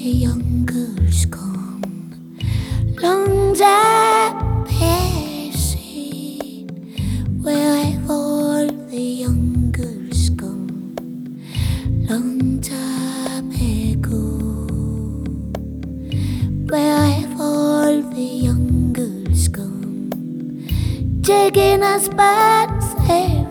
young girls gone, long time passing. Where have all the young girls gone? Long time ago. Where have all the young girls gone? Taking us back there.